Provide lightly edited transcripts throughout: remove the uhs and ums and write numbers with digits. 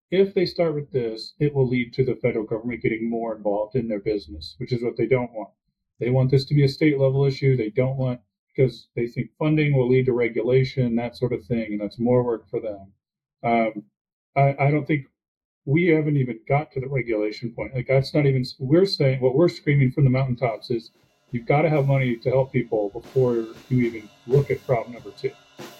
if they start with this, it will lead to the federal government getting more involved in their business, which is what they don't want. They want this to be a state level issue. They don't want, because they think funding will lead to regulation, that sort of thing, and that's more work for them. Um, I don't think we haven't even got to the regulation point. Like that's not even, we're saying, what we're screaming from the mountaintops is you've got to have money to help people before you even look at problem number two.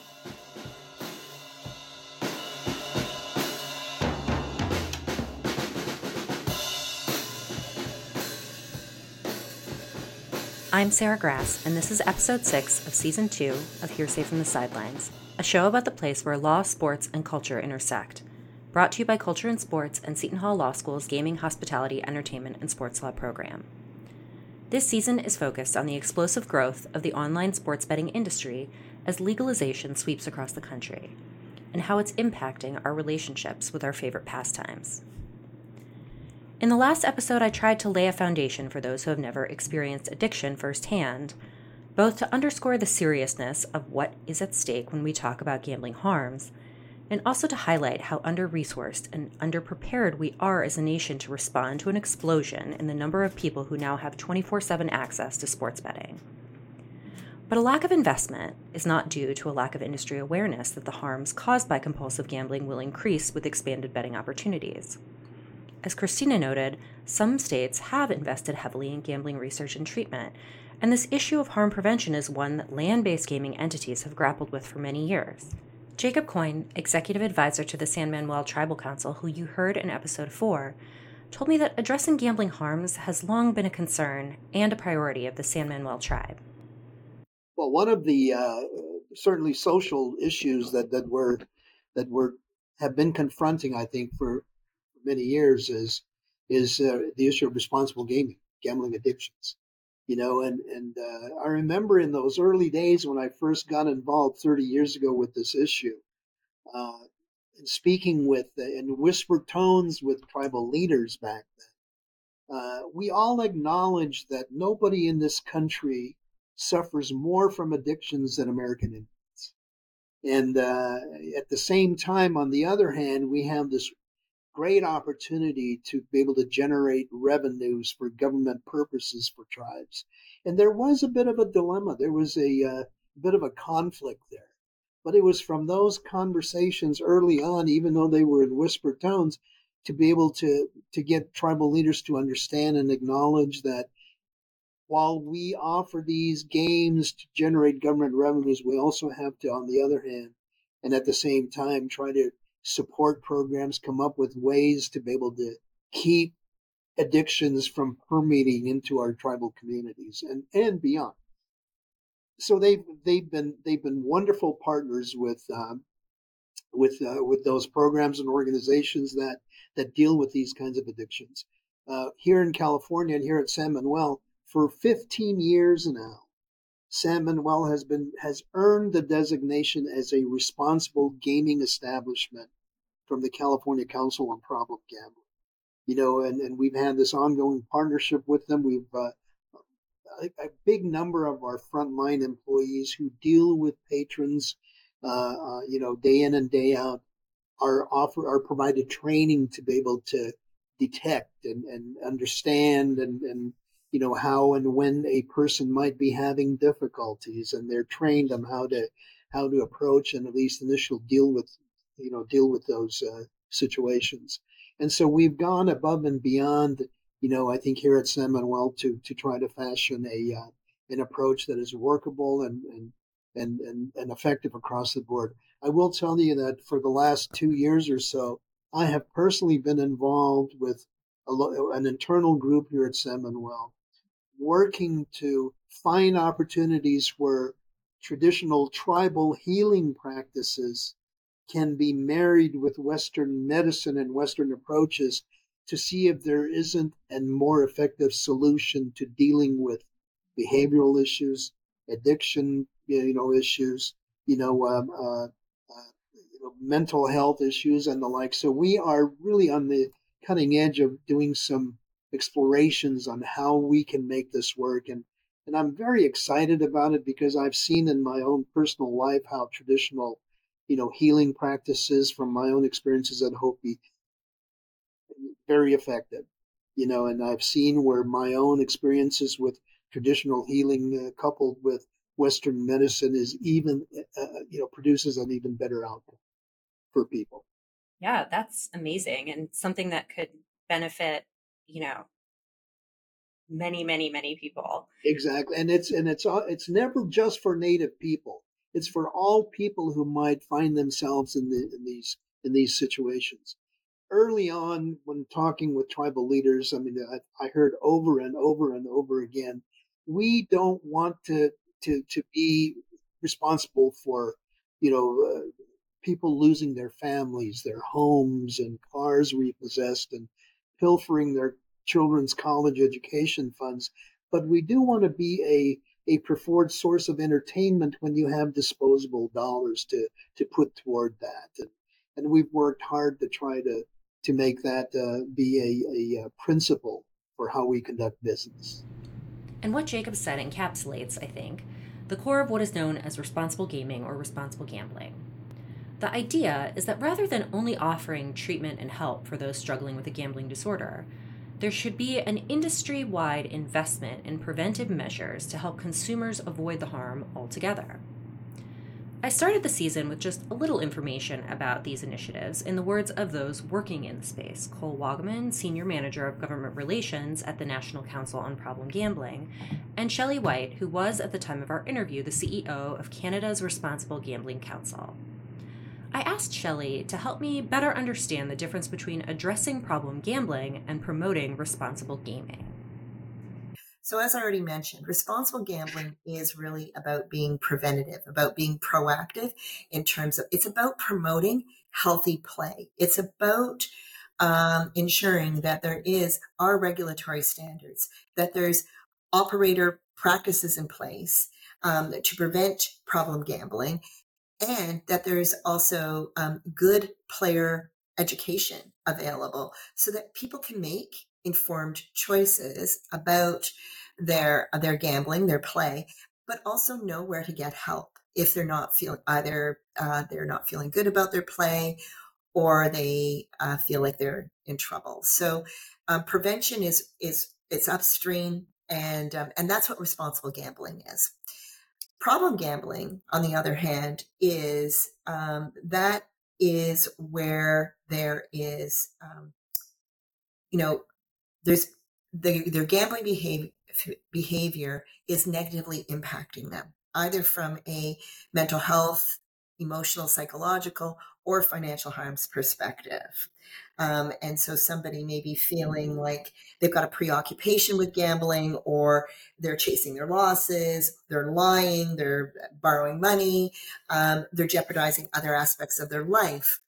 I'm Sarah Grass, and this is episode 6 of season 2 of Hearsay from the Sidelines, a show about the place where law, sports, and culture intersect. Brought to you by Culture and Sports and Seton Hall Law School's Gaming, Hospitality, Entertainment, and Sports Law program. This season is focused on the explosive growth of the online sports betting industry as legalization sweeps across the country, and how it's impacting our relationships with our favorite pastimes. In the last episode, I tried to lay a foundation for those who have never experienced addiction firsthand, both to underscore the seriousness of what is at stake when we talk about gambling harms, and also to highlight how under-resourced and underprepared we are as a nation to respond to an explosion in the number of people who now have 24/7 access to sports betting. But a lack of investment is not due to a lack of industry awareness that the harms caused by compulsive gambling will increase with expanded betting opportunities. As Christina noted, some states have invested heavily in gambling research and treatment, and this issue of harm prevention is one that land-based gaming entities have grappled with for many years. Jacob Coyne, executive advisor to the San Manuel Tribal Council, who you heard in episode 4, told me that addressing gambling harms has long been a concern and a priority of the San Manuel tribe. Well, one of the certainly social issues that have been confronting, I think, for many years is the issue of responsible gaming, gambling addictions. I remember in those early days when I first got involved 30 years ago with this issue, uh, and speaking with in whispered tones with tribal leaders back then, we all acknowledged that nobody in this country suffers more from addictions than American Indians. And at the same time, on the other hand, we have this great opportunity to be able to generate revenues for government purposes for tribes. And there was a bit of a dilemma. There was a bit of a conflict there. But it was from those conversations early on, even though they were in whispered tones, to be able to get tribal leaders to understand and acknowledge that while we offer these games to generate government revenues, we also have to, on the other hand, and at the same time, try to support programs, come up with ways to be able to keep addictions from permeating into our tribal communities and beyond. So they've been wonderful partners with those programs and organizations that deal with these kinds of addictions. Here in California and here at San Manuel, for 15 years now, San Manuel has earned the designation as a responsible gaming establishment from the California Council on Problem Gambling. And we've had this ongoing partnership with them. We've a big number of our frontline employees who deal with patrons, day in and day out, are provided training to be able to detect and understand and how and when a person might be having difficulties, and they're trained on how to approach and at least initial deal with those situations. And so we've gone above and beyond, I think here at San Manuel to try to fashion an approach that is workable and effective across the board. I will tell you that for the last 2 years or so, I have personally been involved with an internal group here at San Manuel, working to find opportunities where traditional tribal healing practices can be married with Western medicine and Western approaches to see if there isn't a more effective solution to dealing with behavioral issues, addiction, issues, mental health issues and the like. So we are really on the cutting edge of doing some explorations on how we can make this work. And I'm very excited about it because I've seen in my own personal life how traditional, healing practices from my own experiences at Hopi very effective. And I've seen where my own experiences with traditional healing coupled with Western medicine is even, produces an even better outcome for people. Yeah, that's amazing, and something that could benefit, many, many, many people. Exactly, and it's never just for Native people. It's for all people who might find themselves in these situations. Early on, when talking with tribal leaders, I mean, I heard over and over and over again, we don't want to be responsible for, people losing their families, their homes, and cars repossessed, and pilfering their children's college education funds. But we do want to be a preferred source of entertainment when you have disposable dollars to put toward that. And we've worked hard to try to make that be a principle for how we conduct business. And what Jacob said encapsulates, I think, the core of what is known as responsible gaming or responsible gambling. The idea is that rather than only offering treatment and help for those struggling with a gambling disorder, there should be an industry-wide investment in preventive measures to help consumers avoid the harm altogether. I started the season with just a little information about these initiatives in the words of those working in the space. Cole Wagaman, Senior Manager of Government Relations at the National Council on Problem Gambling, and Shelley White, who was at the time of our interview the CEO of Canada's Responsible Gambling Council. I asked Shelley to help me better understand the difference between addressing problem gambling and promoting responsible gaming. So as I already mentioned, responsible gambling is really about being preventative, about being proactive in terms of, it's about promoting healthy play. It's about ensuring that there are regulatory standards, that there's operator practices in place to prevent problem gambling, and that there's also good player education available so that people can make informed choices about their gambling, their play, but also know where to get help if they're not feeling either they're not feeling good about their play, or they feel like they're in trouble. So prevention is it's upstream, and that's what responsible gambling is. Problem gambling, on the other hand, is that is where there is, there's their gambling behavior is negatively impacting them, either from a mental health, emotional, psychological, or financial harms perspective. And so somebody may be feeling like they've got a preoccupation with gambling, or they're chasing their losses, they're lying, they're borrowing money, they're jeopardizing other aspects of their life.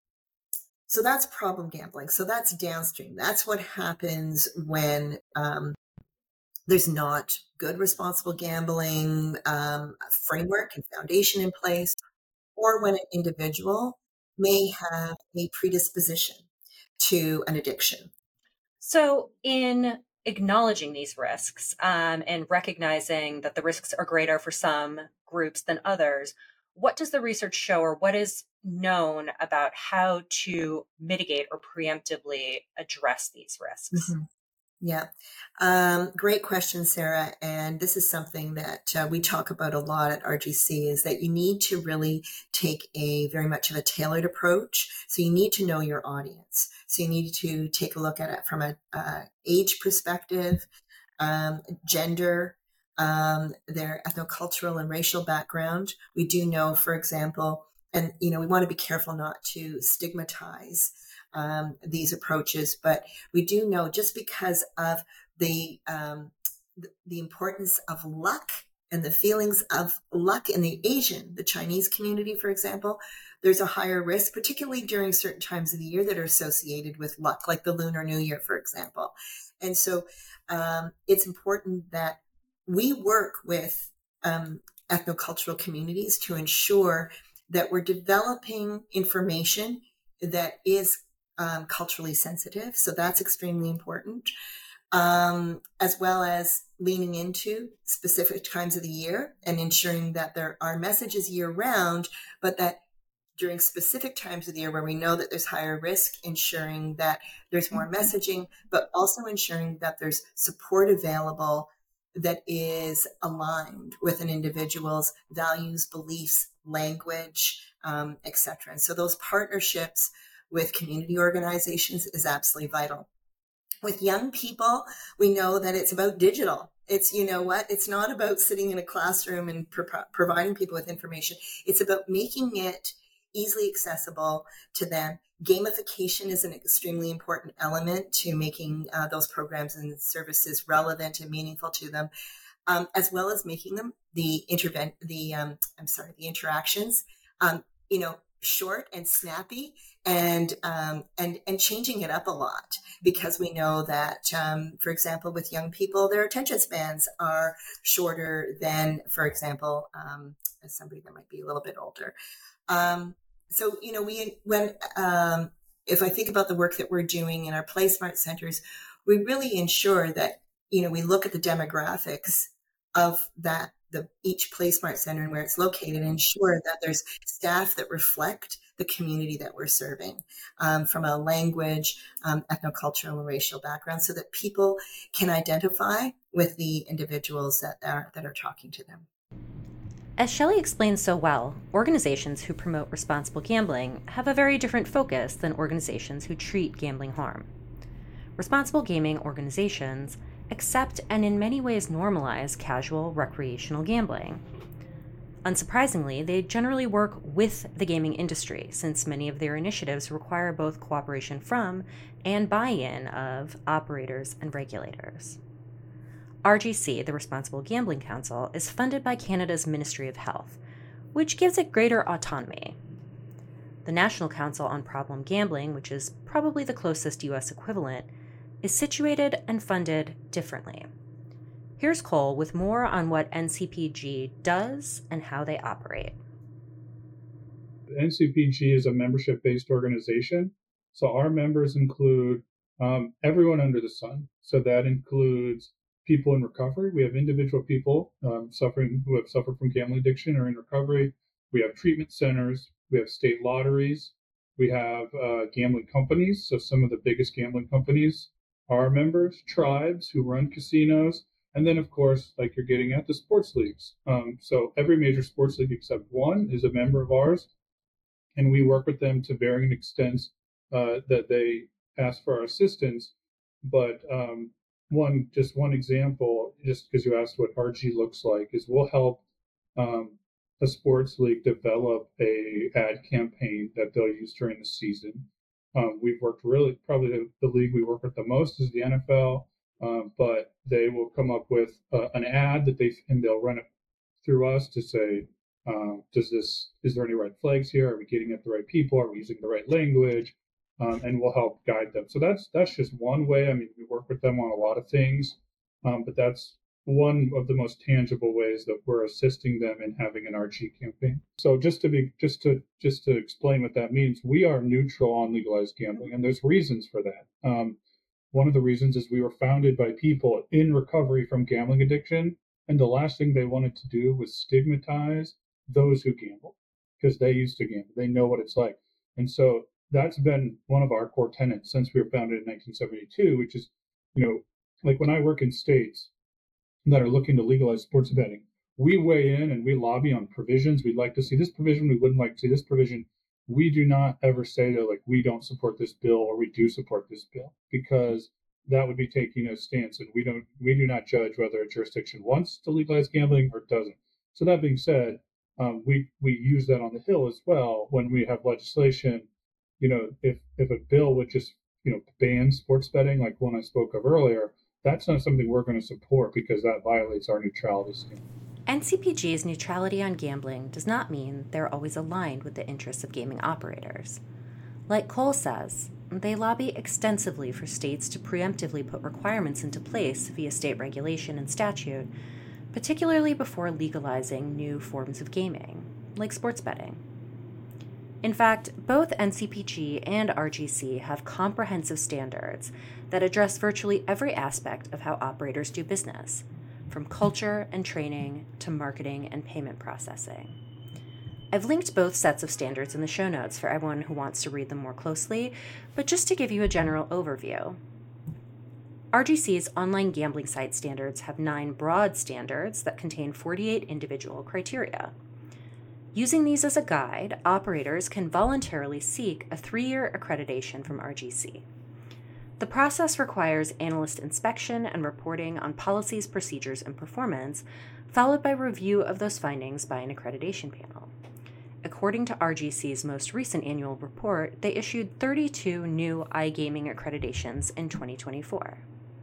So that's problem gambling. So that's downstream. That's what happens when there's not good responsible gambling framework and foundation in place, or when an individual may have a predisposition to an addiction. So in acknowledging these risks and recognizing that the risks are greater for some groups than others, what does the research show, or what is known about how to mitigate or preemptively address these risks? Mm-hmm. Yeah. Great question, Sarah. And this is something that we talk about a lot at RGC, is that you need to really take a very much of a tailored approach. So you need to know your audience. So you need to take a look at it from a age perspective, gender, their ethnocultural and racial background. We do know, for example, and we want to be careful not to stigmatize these approaches, but we do know, just because of the importance of luck and the feelings of luck in the Chinese community, for example, there's a higher risk, particularly during certain times of the year that are associated with luck, like the Lunar New Year, for example. And so it's important that we work with ethnocultural communities to ensure that we're developing information that is culturally sensitive. So that's extremely important, as well as leaning into specific times of the year and ensuring that there are messages year round, but that during specific times of the year where we know that there's higher risk, ensuring that there's more messaging, but also ensuring that there's support available that is aligned with an individual's values, beliefs, language, etc. And so those partnerships with community organizations is absolutely vital. With young people, we know that it's about digital. It's, you know what, it's not about sitting in a classroom and providing people with information. It's about making it easily accessible to them. Gamification is an extremely important element to making those programs and services relevant and meaningful to them, as well as making them the interactions, short and snappy, and changing it up a lot, because we know that, for example, with young people, their attention spans are shorter than, for example, somebody that might be a little bit older. So, if I think about the work that we're doing in our PlaySmart centers, we really ensure that, we look at the demographics of each PlaySmart center and where it's located, and ensure that there's staff that reflect the community that we're serving, from a language, ethnocultural and racial background, so that people can identify with the individuals that are talking to them. As Shelley explained so well, organizations who promote responsible gambling have a very different focus than organizations who treat gambling harm. Responsible gaming organizations accept and in many ways normalize casual recreational gambling. Unsurprisingly, they generally work with the gaming industry, since many of their initiatives require both cooperation from and buy-in of operators and regulators. RGC, the Responsible Gambling Council, is funded by Canada's Ministry of Health, which gives it greater autonomy. The National Council on Problem Gambling, which is probably the closest U.S. equivalent, is situated and funded differently. Here's Cole with more on what NCPG does and how they operate. NCPG is a membership-based organization, so our members include everyone under the sun. So that includes people in recovery. We have individual people who have suffered from gambling addiction or in recovery. We have treatment centers. We have state lotteries. We have gambling companies. So some of the biggest gambling companies are members, tribes who run casinos, and then, of course, like you're getting at, the sports leagues. So every major sports league except one is a member of ours, and we work with them to varying extents that they ask for our assistance. But one example, just because you asked what RG looks like, is we'll help a sports league develop a ad campaign that they'll use during the season. We've worked probably the league we work with the most is the NFL, but they will come up with an ad and they'll run it through us to say, is there any red flags here? Are we getting at the right people? Are we using the right language? And we'll help guide them. So that's just one way. I mean, we work with them on a lot of things, but that's one of the most tangible ways that we're assisting them in having an RG campaign. So just to explain what that means, we are neutral on legalized gambling, and there's reasons for that. One of the reasons is we were founded by people in recovery from gambling addiction, and the last thing they wanted to do was stigmatize those who gamble, because they used to gamble. They know what it's like. And so that's been one of our core tenets since we were founded in 1972, which is, like when I work in states that are looking to legalize sports betting, we weigh in and we lobby on provisions. We'd like to see this provision. We wouldn't like to see this provision. We do not ever say that, like, we don't support this bill or we do support this bill, because that would be taking a stance, and we do not judge whether a jurisdiction wants to legalize gambling or doesn't. So that being said, we use that on the Hill as well when we have legislation. If a bill would just ban sports betting, like one I spoke of earlier, that's not something we're going to support, because that violates our neutrality standard. NCPG's neutrality on gambling does not mean they're always aligned with the interests of gaming operators. Like Cole says, they lobby extensively for states to preemptively put requirements into place via state regulation and statute, particularly before legalizing new forms of gaming, like sports betting. In fact, both NCPG and RGC have comprehensive standards that address virtually every aspect of how operators do business, from culture and training to marketing and payment processing. I've linked both sets of standards in the show notes for everyone who wants to read them more closely, but just to give you a general overview. RGC's online gambling site standards have 9 broad standards that contain 48 individual criteria. Using these as a guide, operators can voluntarily seek a 3-year accreditation from RGC. The process requires analyst inspection and reporting on policies, procedures, and performance, followed by review of those findings by an accreditation panel. According to RGC's most recent annual report, they issued 32 new iGaming accreditations in 2024.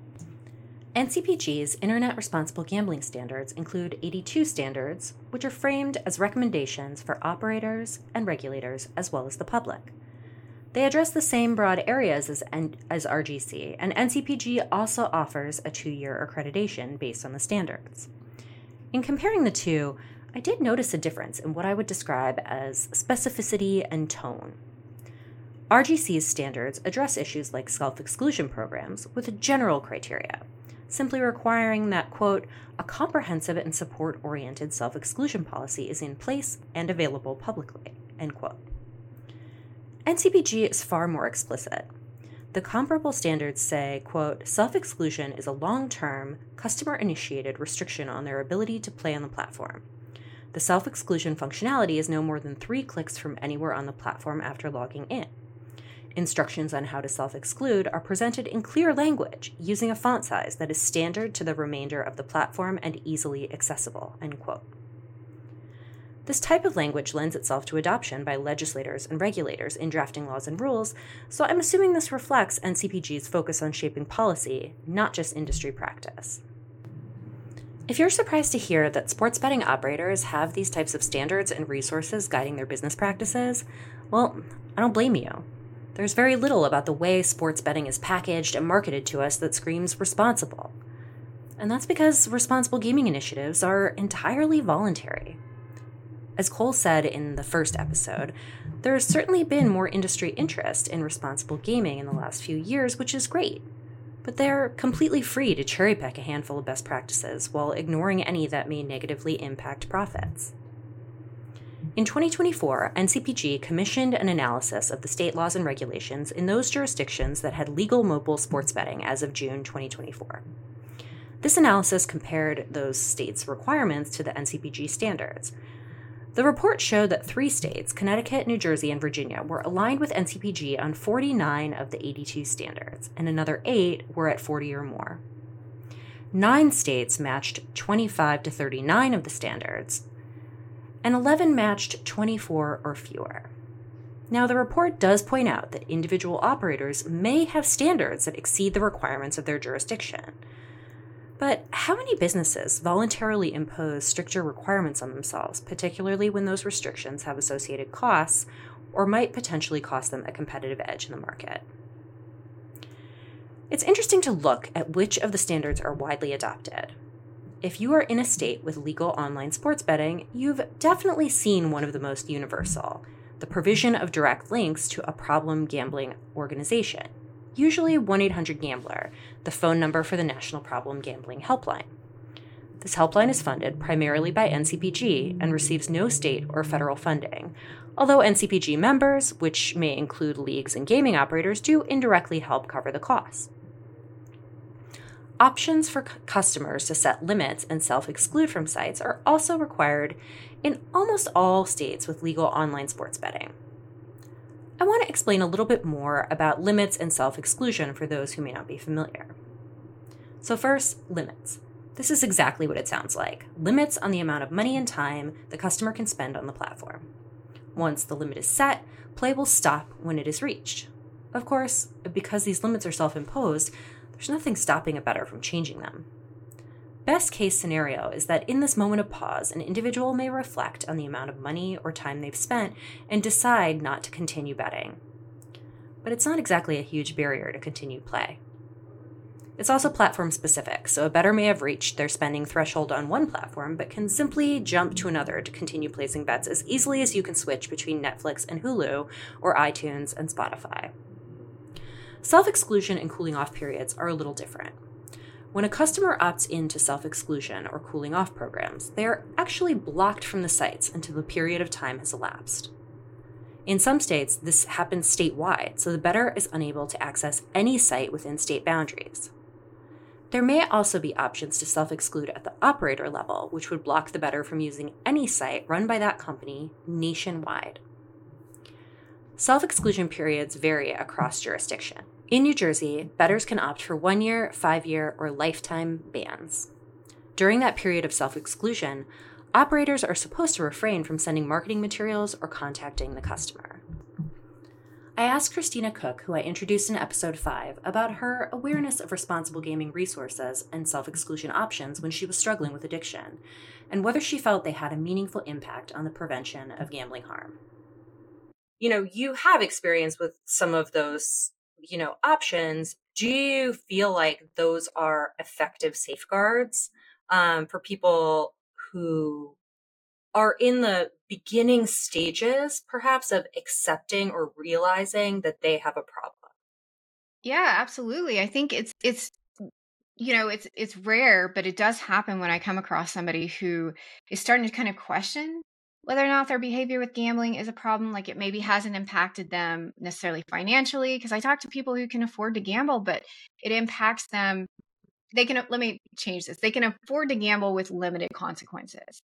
NCPG's Internet Responsible Gambling Standards include 82 standards, which are framed as recommendations for operators and regulators as well as the public. They address the same broad areas as RGC, and NCPG also offers a 2-year accreditation based on the standards. In comparing the two, I did notice a difference in what I would describe as specificity and tone. RGC's standards address issues like self-exclusion programs with general criteria, simply requiring that, quote, a comprehensive and support-oriented self-exclusion policy is in place and available publicly, end quote. NCPG is far more explicit. The comparable standards say, quote, self-exclusion is a long-term, customer-initiated restriction on their ability to play on the platform. The self-exclusion functionality is no more than 3 clicks from anywhere on the platform after logging in. Instructions on how to self-exclude are presented in clear language using a font size that is standard to the remainder of the platform and easily accessible, end quote. This type of language lends itself to adoption by legislators and regulators in drafting laws and rules, so I'm assuming this reflects NCPG's focus on shaping policy, not just industry practice. If you're surprised to hear that sports betting operators have these types of standards and resources guiding their business practices, well, I don't blame you. There's very little about the way sports betting is packaged and marketed to us that screams responsible. And that's because responsible gaming initiatives are entirely voluntary. As Cole said in the first episode, there has certainly been more industry interest in responsible gaming in the last few years, which is great. But they're completely free to cherry-pick a handful of best practices while ignoring any that may negatively impact profits. In 2024, NCPG commissioned an analysis of the state laws and regulations in those jurisdictions that had legal mobile sports betting as of June 2024. This analysis compared those states' requirements to the NCPG standards. The report showed that 3 states, Connecticut, New Jersey, and Virginia, were aligned with NCPG on 49 of the 82 standards, and another 8 were at 40 or more. 9 states matched 25 to 39 of the standards, and 11 matched 24 or fewer. Now, the report does point out that individual operators may have standards that exceed the requirements of their jurisdiction. But how many businesses voluntarily impose stricter requirements on themselves, particularly when those restrictions have associated costs or might potentially cost them a competitive edge in the market? It's interesting to look at which of the standards are widely adopted. If you are in a state with legal online sports betting, you've definitely seen one of the most universal, the provision of direct links to a problem gambling organization, usually 1-800-GAMBLER, the phone number for the National Problem Gambling Helpline. This helpline is funded primarily by NCPG and receives no state or federal funding, although NCPG members, which may include leagues and gaming operators, do indirectly help cover the costs. Options for customers to set limits and self-exclude from sites are also required in almost all states with legal online sports betting. I want to explain a little bit more about limits and self-exclusion for those who may not be familiar. So first, limits. This is exactly what it sounds like. Limits on the amount of money and time the customer can spend on the platform. Once the limit is set, play will stop when it is reached. Of course, because these limits are self-imposed, there's nothing stopping a bettor from changing them. Best case scenario is that in this moment of pause, an individual may reflect on the amount of money or time they've spent and decide not to continue betting. But it's not exactly a huge barrier to continued play. It's also platform specific, so a bettor may have reached their spending threshold on one platform but can simply jump to another to continue placing bets as easily as you can switch between Netflix and Hulu or iTunes and Spotify. Self-exclusion and cooling off periods are a little different. When a customer opts into self-exclusion or cooling off programs, they are actually blocked from the sites until a period of time has elapsed. In some states, this happens statewide, so the bettor is unable to access any site within state boundaries. There may also be options to self-exclude at the operator level, which would block the bettor from using any site run by that company nationwide. Self-exclusion periods vary across jurisdiction. In New Jersey, bettors can opt for 1-year, 5-year, or lifetime bans. During that period of self-exclusion, operators are supposed to refrain from sending marketing materials or contacting the customer. I asked Christina Cook, who I introduced in episode 5, about her awareness of responsible gaming resources and self-exclusion options when she was struggling with addiction, and whether she felt they had a meaningful impact on the prevention of gambling harm. You have experience with some of those, options. Do you feel like those are effective safeguards for people who are in the beginning stages, perhaps, of accepting or realizing that they have a problem? Yeah, absolutely. I think it's rare, but it does happen when I come across somebody who is starting to kind of question whether or not their behavior with gambling is a problem. Like, it maybe hasn't impacted them necessarily financially, because I talk to people who can afford to gamble, but it impacts them. Let me change this. They can afford to gamble with limited consequences.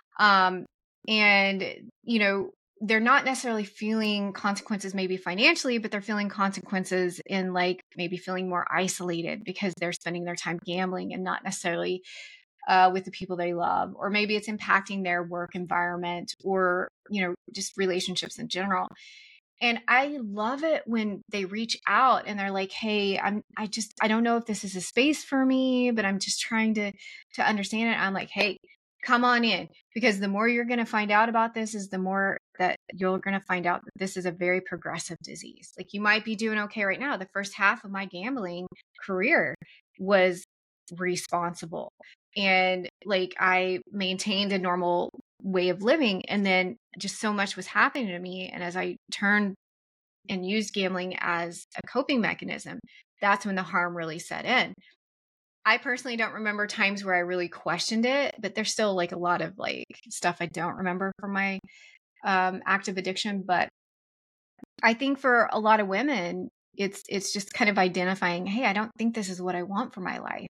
And, they're not necessarily feeling consequences maybe financially, but they're feeling consequences in, like, maybe feeling more isolated because they're spending their time gambling and not necessarily with the people they love, or maybe it's impacting their work environment, or, just relationships in general. And I love it when they reach out and they're like, "Hey, I don't know if this is a space for me, but I'm just trying to understand it." I'm like, "Hey, come on in," because the more you're going to find out about this is the more that you're going to find out that this is a very progressive disease. Like, you might be doing okay right now. The first half of my gambling career was responsible, and, like, I maintained a normal way of living, and then just so much was happening to me. And as I turned and used gambling as a coping mechanism, that's when the harm really set in. I personally don't remember times where I really questioned it, but there's still, like, a lot of, like, stuff I don't remember from my active addiction. But I think for a lot of women, it's just kind of identifying, hey, I don't think this is what I want for my life.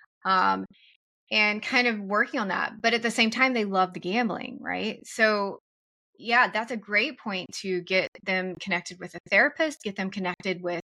And kind of working on that. But at the same time, they love the gambling, right? So yeah, that's a great point, to get them connected with a therapist, get them connected with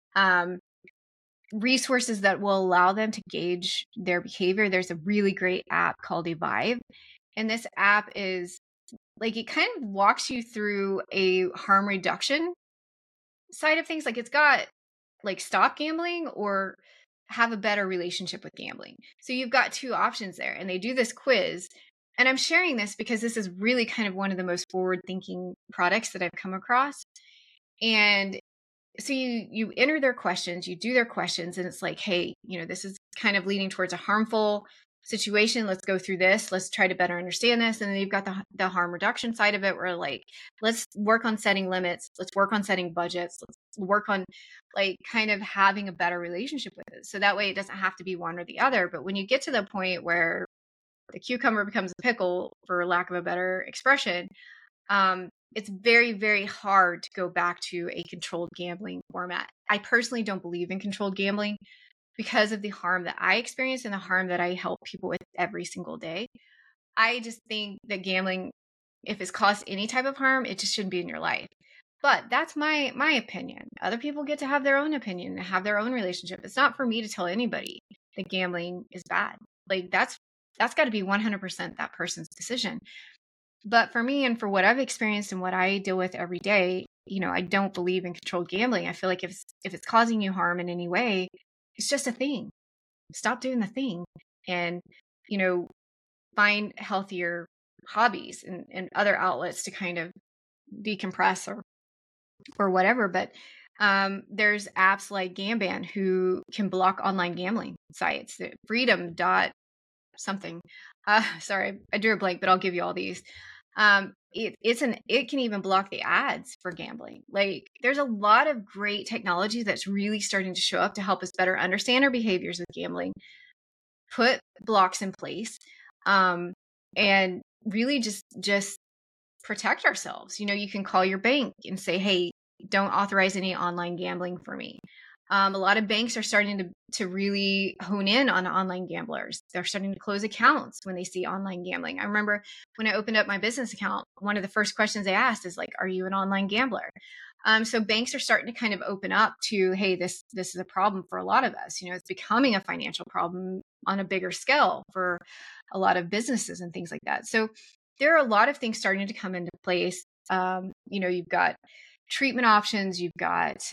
resources that will allow them to gauge their behavior. There's a really great app called Evive. And this app is, like, it kind of walks you through a harm reduction side of things. Like, it's got, like, stop gambling or have a better relationship with gambling. So you've got two options there, and they do this quiz. And I'm sharing this because this is really kind of one of the most forward-thinking products that I've come across. And so you enter their questions, you do their questions, and it's like, hey, this is kind of leading towards a harmful situation. Let's go through this. Let's try to better understand this. And then you've got the harm reduction side of it, where, like, let's work on setting limits. Let's work on setting budgets. Let's work on, like, kind of having a better relationship with it. So that way it doesn't have to be one or the other. But when you get to the point where the cucumber becomes a pickle, for lack of a better expression, it's very, very hard to go back to a controlled gambling format. I personally don't believe in controlled gambling because of the harm that I experience and the harm that I help people with every single day. I just think that gambling, if it's caused any type of harm, it just shouldn't be in your life. But that's my opinion. Other people get to have their own opinion and have their own relationship. It's not for me to tell anybody that gambling is bad. Like, that's got to be 100% that person's decision. But for me, and for what I've experienced and what I deal with every day, I don't believe in controlled gambling. I feel like if it's causing you harm in any way, it's just a thing. Stop doing the thing, and, find healthier hobbies and other outlets to kind of decompress or whatever. But there's apps like Gamban who can block online gambling sites. Freedom dot something. Sorry, I drew a blank, but I'll give you all these. It can even block the ads for gambling. Like, there's a lot of great technology that's really starting to show up to help us better understand our behaviors with gambling. put blocks in place, and really just protect ourselves. You can call your bank and say, hey, don't authorize any online gambling for me. A lot of banks are starting to really hone in on online gamblers. They're starting to close accounts when they see online gambling. I remember when I opened up my business account, one of the first questions they asked is like, are you an online gambler? So banks are starting to kind of open up to, hey, this is a problem for a lot of us. It's becoming a financial problem on a bigger scale for a lot of businesses and things like that. So there are a lot of things starting to come into place. You've got treatment options, you've got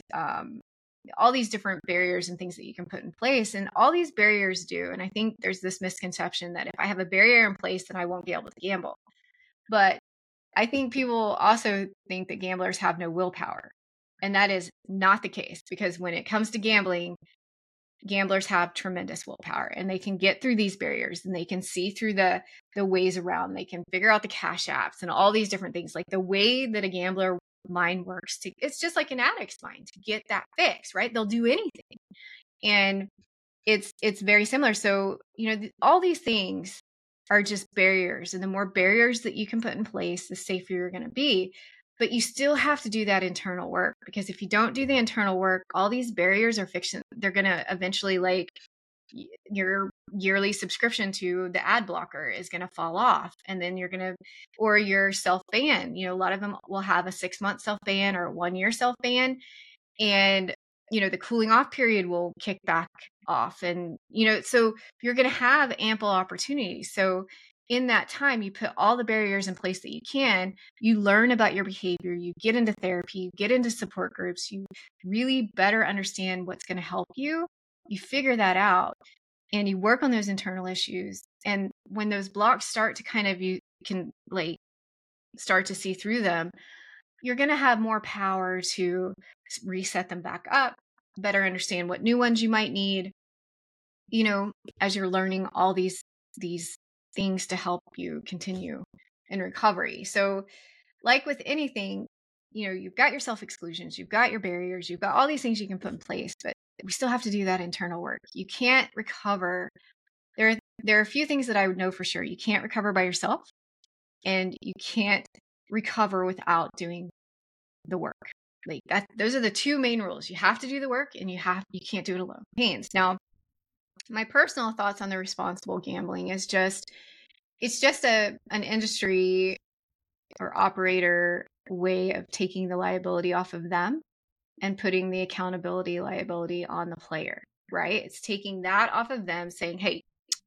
all these different barriers and things that you can put in place. And all these barriers do. And I think there's this misconception that if I have a barrier in place, then I won't be able to gamble. But I think people also think that gamblers have no willpower. And that is not the case, because when it comes to gambling, gamblers have tremendous willpower, and they can get through these barriers, and they can see through the ways around. They can figure out the cash apps and all these different things. Like the way that a gambler mind works, it's just like an addict's mind to get that fix, right? They'll do anything. And it's very similar. So, all these things are just barriers, and the more barriers that you can put in place, the safer you're going to be. But you still have to do that internal work, because if you don't do the internal work, all these barriers are fiction. They're going to eventually, like, your yearly subscription to the ad blocker is going to fall off, and then or your self-ban. A lot of them will have a 6-month self-ban or a 1-year self-ban, and the cooling off period will kick back off, and so you're going to have ample opportunity. So in that time, you put all the barriers in place that you can. You learn about your behavior, you get into therapy, you get into support groups, you really better understand what's going to help you. You figure that out, and you work on those internal issues. And when those blocks start to kind of, you can like start to see through them, you're going to have more power to reset them back up, better understand what new ones you might need, as you're learning all these things to help you continue in recovery. So like with anything, you've got your self-exclusions, you've got your barriers, you've got all these things you can put in place, but we still have to do that internal work. You can't recover. There are a few things that I would know for sure. You can't recover by yourself, and you can't recover without doing the work. Like that, those are the two main rules. You have to do the work, and you can't do it alone. Hands. Now, my personal thoughts on the responsible gambling is it's just an industry or operator way of taking the liability off of them and putting the accountability liability on the player, right? It's taking that off of them, saying, hey,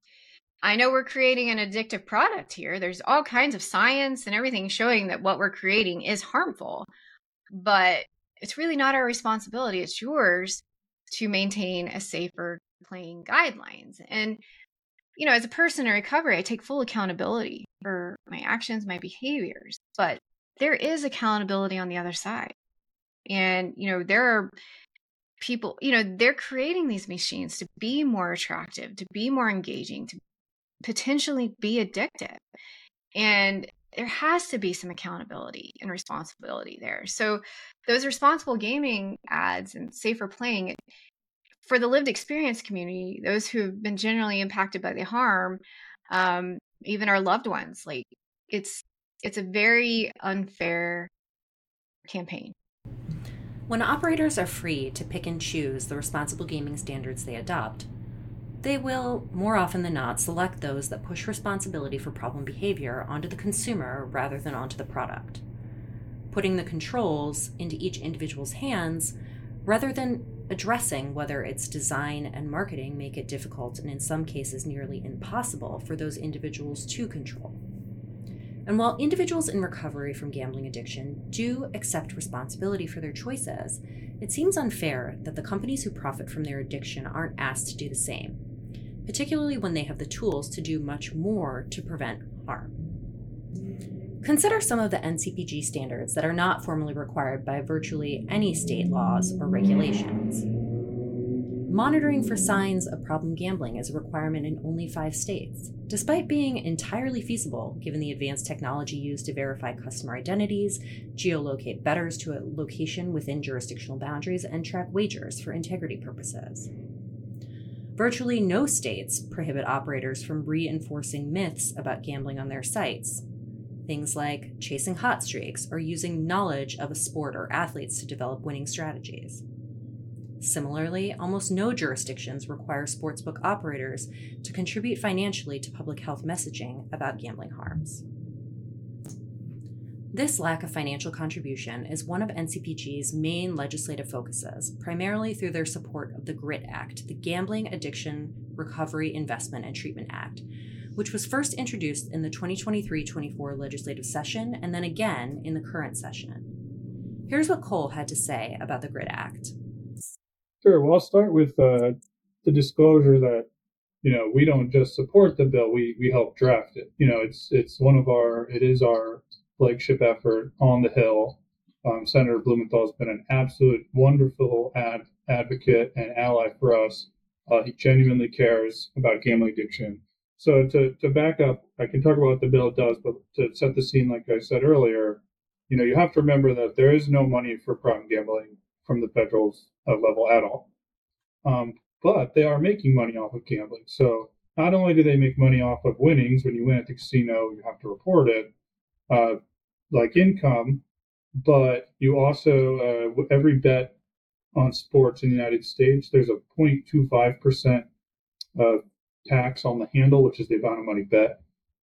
I know we're creating an addictive product here. There's all kinds of science and everything showing that what we're creating is harmful, but it's really not our responsibility. It's yours to maintain a safer playing guidelines. And, as a person in recovery, I take full accountability for my actions, my behaviors, but there is accountability on the other side. And, there are people, they're creating these machines to be more attractive, to be more engaging, to potentially be addictive. And there has to be some accountability and responsibility there. So those responsible gaming ads and safer playing, for the lived experience community, those who have been generally impacted by the harm, even our loved ones, like it's a very unfair campaign. When operators are free to pick and choose the responsible gaming standards they adopt, they will, more often than not, select those that push responsibility for problem behavior onto the consumer rather than onto the product. Putting the controls into each individual's hands, rather than addressing whether its design and marketing make it difficult and in some cases nearly impossible for those individuals to control. And while individuals in recovery from gambling addiction do accept responsibility for their choices, it seems unfair that the companies who profit from their addiction aren't asked to do the same, particularly when they have the tools to do much more to prevent harm. Consider some of the NCPG standards that are not formally required by virtually any state laws or regulations. Monitoring for signs of problem gambling is a requirement in only 5 states, despite being entirely feasible given the advanced technology used to verify customer identities, geolocate bettors to a location within jurisdictional boundaries, and track wagers for integrity purposes. Virtually no states prohibit operators from reinforcing myths about gambling on their sites. Things like chasing hot streaks or using knowledge of a sport or athletes to develop winning strategies. Similarly, almost no jurisdictions require sportsbook operators to contribute financially to public health messaging about gambling harms. This lack of financial contribution is one of NCPG's main legislative focuses, primarily through their support of the GRIT Act, the Gambling Addiction Recovery Investment and Treatment Act, which was first introduced in the 2023-24 legislative session and then again in the current session. Here's what Cole had to say about the GRIT Act. Sure. Well, I'll start with the disclosure that, we don't just support the bill, we help draft it. It is our flagship effort on the Hill. Senator Blumenthal has been an absolute wonderful advocate and ally for us. He genuinely cares about gambling addiction. So to back up, I can talk about what the bill does, but to set the scene, like I said earlier, you have to remember that there is no money for problem gambling from the federal level at all. But they are making money off of gambling. So not only do they make money off of winnings, when you win at the casino, you have to report it, like income, but you also, every bet on sports in the United States, there's a 0.25% tax on the handle, which is the amount of money bet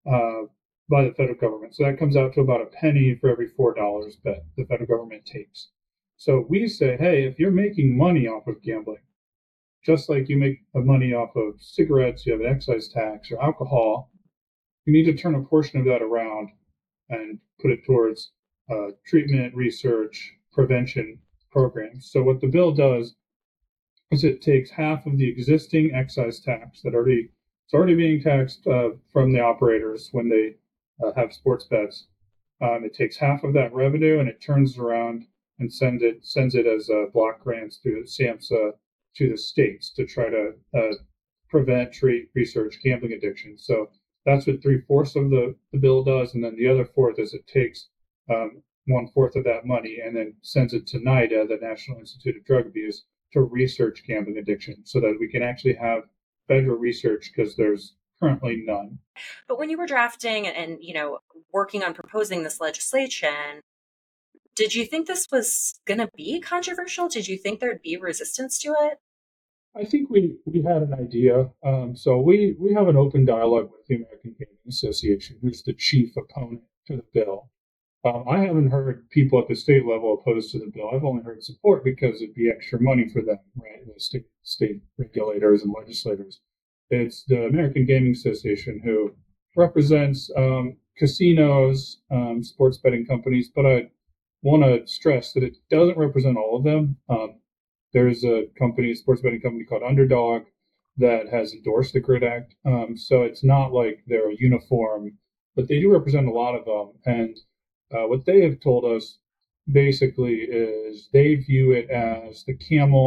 by the federal government. So that comes out to about a penny for every $4 bet the federal government takes. So we say, hey, if you're making money off of gambling, just like you make money off of cigarettes, you have an excise tax, or alcohol, you need to turn a portion of that around and put it towards treatment, research, prevention programs. So what the bill does is it takes half of the existing excise tax it's already being taxed from the operators when they have sports bets. It takes half of that revenue and it turns around and sends it as block grants through SAMHSA to the states to try to prevent, treat, research gambling addiction. So that's what 3/4 of the bill does, and then the other fourth is it takes 1/4 of that money and then sends it to NIDA, the National Institute of Drug Abuse, to research gambling addiction, so that we can actually have federal research, because there's currently none. But when you were drafting and working on proposing this legislation, did you think this was going to be controversial? Did you think there'd be resistance to it? I think we had an idea. So we have an open dialogue with the American Gaming Association, who's the chief opponent to the bill. I haven't heard people at the state level opposed to the bill. I've only heard support because it'd be extra money for them, right? The state regulators and legislators. It's the American Gaming Association who represents casinos, sports betting companies, but I want to stress that it doesn't represent all of them. There's a sports betting company called Underdog that has endorsed the GRIT Act. So it's not like they're uniform, but they do represent a lot of them. And what they have told us basically is they view it as the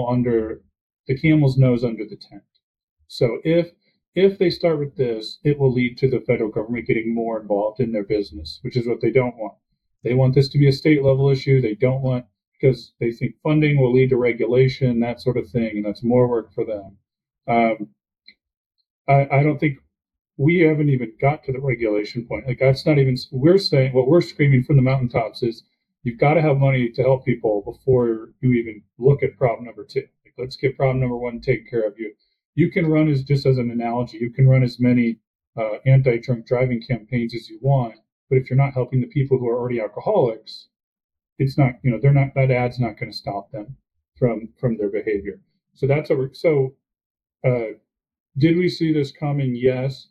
camel's nose under the tent. So if they start with this, it will lead to the federal government getting more involved in their business, which is what they don't want. They want this to be a state level issue. They don't want, because they think funding will lead to regulation, that sort of thing, and that's more work for them. I don't think we haven't even got to the regulation point. Like, that's not even, we're saying, what we're screaming from the mountaintops is you've got to have money to help people before you even look at problem number 2. Like, let's get problem number 1 taken care of. You can run, just as an analogy, you can run as many anti-drunk driving campaigns as you want, but if you're not helping the people who are already alcoholics, it's not, that ad's not going to stop them from their behavior. So that's did we see this coming? Yes.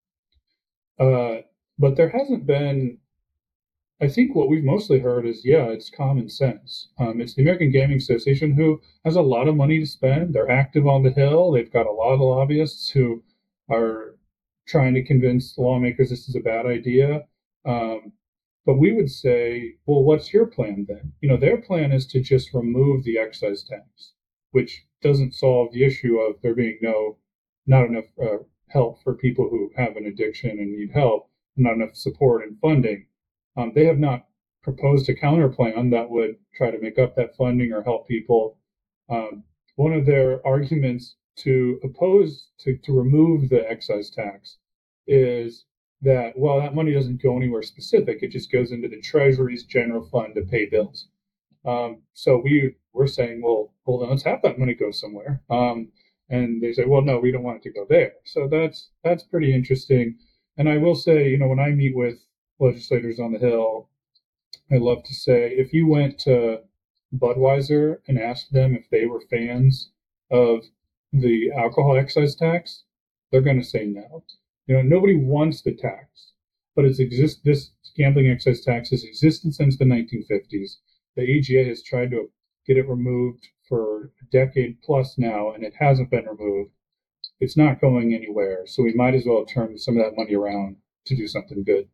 But there hasn't been, I think what we've mostly heard is, it's common sense. It's the American Gaming Association, who has a lot of money to spend. They're active on the Hill. They've got a lot of lobbyists who are trying to convince the lawmakers this is a bad idea. But we would say, well, what's your plan then? Their plan is to just remove the excise tax, which doesn't solve the issue of there being not enough help for people who have an addiction and need help, not enough support and funding. They have not proposed a counter plan that would try to make up that funding or help people. One of their arguments to oppose to remove the excise tax is that, well, that money doesn't go anywhere specific. It just goes into the Treasury's general fund to pay bills. So we're saying, well, then let's have that money go somewhere. And they say, well, no, we don't want it to go there. So that's pretty interesting. And I will say, when I meet with legislators on the Hill, I love to say, if you went to Budweiser and asked them if they were fans of the alcohol excise tax, they're going to say no. Nobody wants the tax, but this gambling excise tax has existed since the 1950s. The AGA has tried to get it removed for a decade plus now, and it hasn't been removed. It's not going anywhere, so we might as well turn some of that money around to do something good.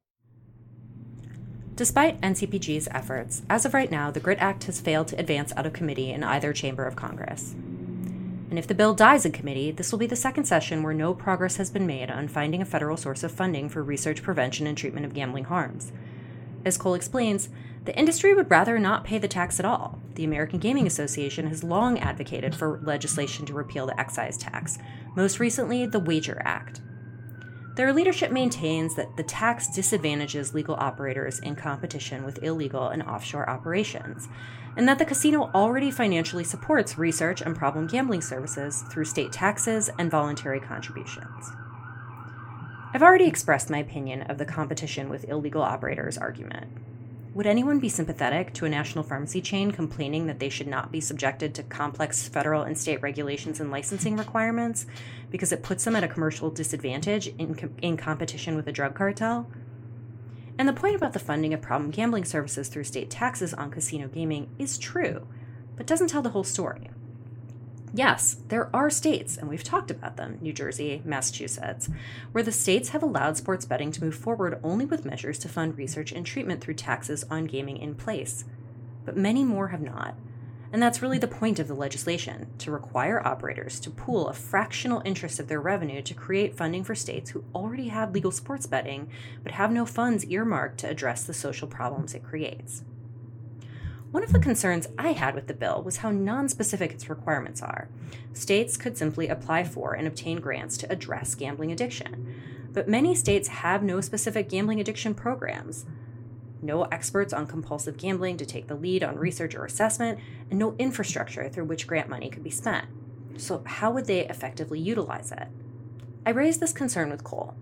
Despite NCPG's efforts, as of right now, the GRIT Act has failed to advance out of committee in either chamber of Congress. And if the bill dies in committee, this will be the second session where no progress has been made on finding a federal source of funding for research, prevention, and treatment of gambling harms. As Cole explains, the industry would rather not pay the tax at all. The American Gaming Association has long advocated for legislation to repeal the excise tax, most recently the Wager Act. Their leadership maintains that the tax disadvantages legal operators in competition with illegal and offshore operations, and that the casino already financially supports research and problem gambling services through state taxes and voluntary contributions. I've already expressed my opinion of the competition with illegal operators argument. Would anyone be sympathetic to a national pharmacy chain complaining that they should not be subjected to complex federal and state regulations and licensing requirements because it puts them at a commercial disadvantage in competition with a drug cartel? And the point about the funding of problem gambling services through state taxes on casino gaming is true, but doesn't tell the whole story. Yes, there are states, and we've talked about them, New Jersey, Massachusetts, where the states have allowed sports betting to move forward only with measures to fund research and treatment through taxes on gaming in place. But many more have not. And that's really the point of the legislation, to require operators to pool a fractional interest of their revenue to create funding for states who already have legal sports betting, but have no funds earmarked to address the social problems it creates. One of the concerns I had with the bill was how nonspecific its requirements are. States could simply apply for and obtain grants to address gambling addiction, but many states have no specific gambling addiction programs, no experts on compulsive gambling to take the lead on research or assessment, and no infrastructure through which grant money could be spent. So how would they effectively utilize it? I raised this concern with Cole.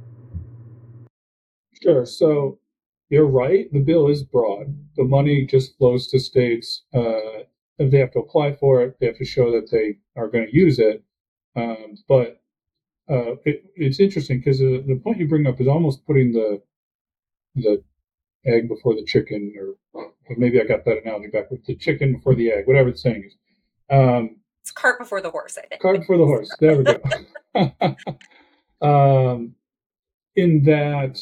Sure. So you're right. The bill is broad. The money just flows to states. If they have to apply for it, they have to show that they are going to use it. But it's interesting because the point you bring up is almost putting the egg before the chicken, or maybe I got that analogy backwards. The chicken before the egg, whatever the saying is. It's cart before the horse, I think. Cart before the horse. There we go. In that,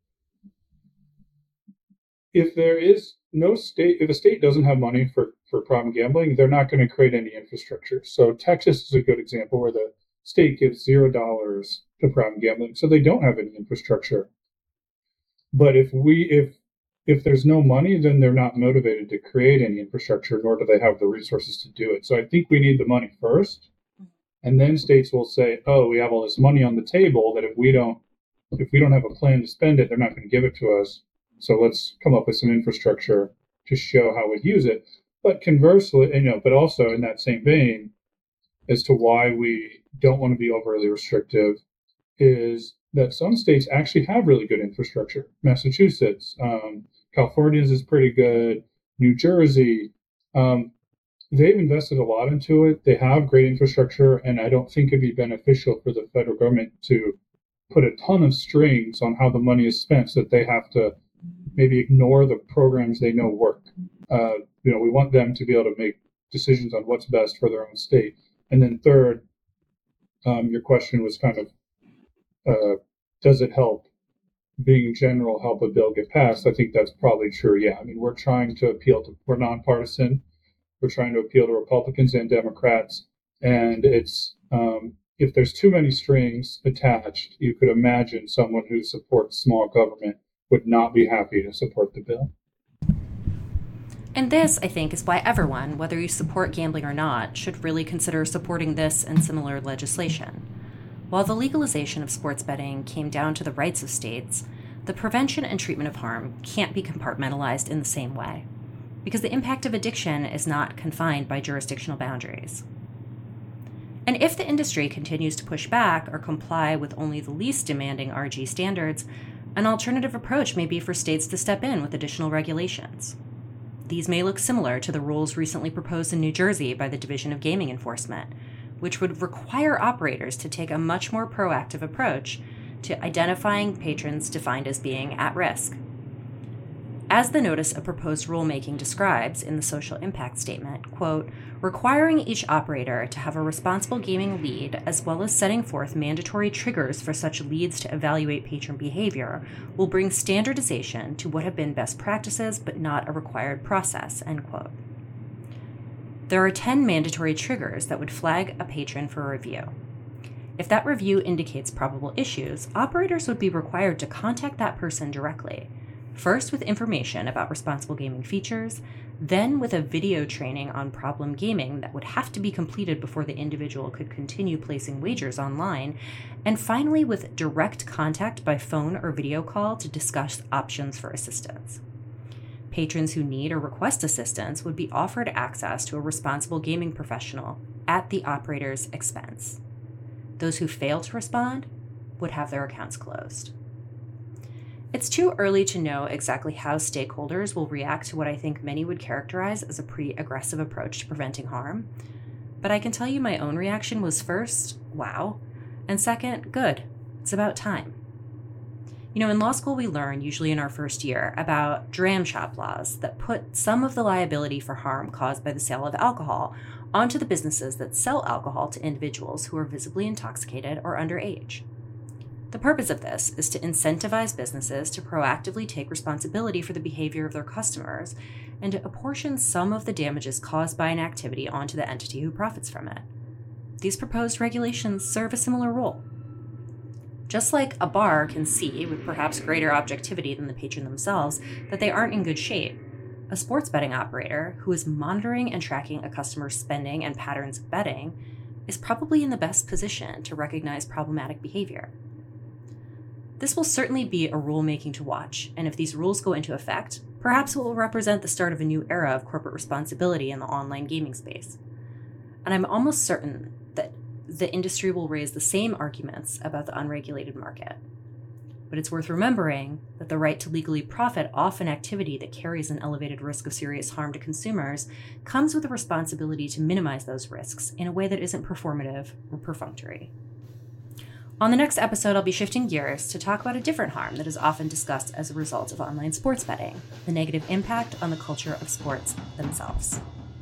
if there is no state, if a state doesn't have money for problem gambling, they're not going to create any infrastructure. So Texas is a good example where the state gives $0 to problem gambling, so they don't have any infrastructure. But if there's no money, then they're not motivated to create any infrastructure, nor do they have the resources to do it. So I think we need the money first, and then states will say, "Oh, we have all this money on the table that if we don't have a plan to spend it, they're not going to give it to us. So let's come up with some infrastructure to show how we'd use it." But conversely, but also in that same vein, as to why we don't want to be overly restrictive, is that some states actually have really good infrastructure. Massachusetts, California's is pretty good. New Jersey, they've invested a lot into it. They have great infrastructure, and I don't think it'd be beneficial for the federal government to put a ton of strings on how the money is spent so that they have to maybe ignore the programs they know work. We want them to be able to make decisions on what's best for their own state. And then third, your question was kind of, does it help, being general, help a bill get passed? I think that's probably true. Yeah. I mean, we're nonpartisan. We're trying to appeal to Republicans and Democrats. And it's, if there's too many strings attached, you could imagine someone who supports small government would not be happy to support the bill. And this, I think, is why everyone, whether you support gambling or not, should really consider supporting this and similar legislation. While the legalization of sports betting came down to the rights of states, the prevention and treatment of harm can't be compartmentalized in the same way, because the impact of addiction is not confined by jurisdictional boundaries. And if the industry continues to push back or comply with only the least demanding RG standards, an alternative approach may be for states to step in with additional regulations. These may look similar to the rules recently proposed in New Jersey by the Division of Gaming Enforcement, which would require operators to take a much more proactive approach to identifying patrons defined as being at risk. As the notice of proposed rulemaking describes in the social impact statement, quote, requiring each operator to have a responsible gaming lead as well as setting forth mandatory triggers for such leads to evaluate patron behavior will bring standardization to what have been best practices but not a required process, end quote. There are 10 mandatory triggers that would flag a patron for review. If that review indicates probable issues, operators would be required to contact that person directly, first with information about responsible gaming features, then with a video training on problem gaming that would have to be completed before the individual could continue placing wagers online, and finally with direct contact by phone or video call to discuss options for assistance. Patrons who need or request assistance would be offered access to a responsible gaming professional at the operator's expense. Those who fail to respond would have their accounts closed. It's too early to know exactly how stakeholders will react to what I think many would characterize as a pretty aggressive approach to preventing harm, but I can tell you my own reaction was first, wow, and second, good, it's about time. You know, in law school we learn, usually in our first year, about dram shop laws that put some of the liability for harm caused by the sale of alcohol onto the businesses that sell alcohol to individuals who are visibly intoxicated or underage. The purpose of this is to incentivize businesses to proactively take responsibility for the behavior of their customers and to apportion some of the damages caused by an activity onto the entity who profits from it. These proposed regulations serve a similar role. Just like a bar can see, with perhaps greater objectivity than the patron themselves, that they aren't in good shape, a sports betting operator who is monitoring and tracking a customer's spending and patterns of betting is probably in the best position to recognize problematic behavior. This will certainly be a rulemaking to watch, and if these rules go into effect, perhaps it will represent the start of a new era of corporate responsibility in the online gaming space. And I'm almost certain that the industry will raise the same arguments about the unregulated market. But it's worth remembering that the right to legally profit off an activity that carries an elevated risk of serious harm to consumers comes with a responsibility to minimize those risks in a way that isn't performative or perfunctory. On the next episode, I'll be shifting gears to talk about a different harm that is often discussed as a result of online sports betting, the negative impact on the culture of sports themselves.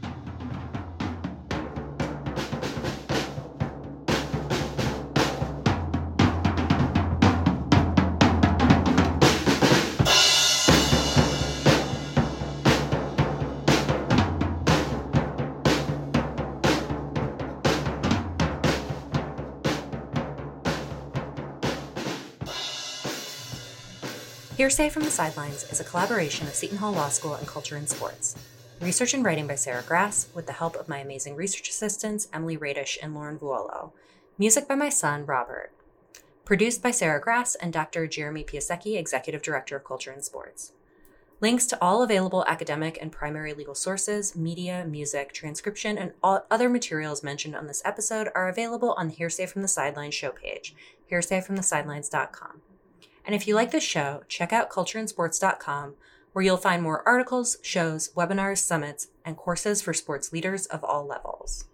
Hearsay from the Sidelines is a collaboration of Seton Hall Law School and Culture in Sports. Research and writing by Sarah Grass, with the help of my amazing research assistants, Emily Radish and Lauren Vuolo. Music by my son, Robert. Produced by Sarah Grass and Dr. Jeremy Piasecki, Executive Director of Culture in Sports. Links to all available academic and primary legal sources, media, music, transcription, and all other materials mentioned on this episode are available on the Hearsay from the Sidelines show page, hearsayfromthesidelines.com. And if you like this show, check out cultureinsports.com, where you'll find more articles, shows, webinars, summits, and courses for sports leaders of all levels.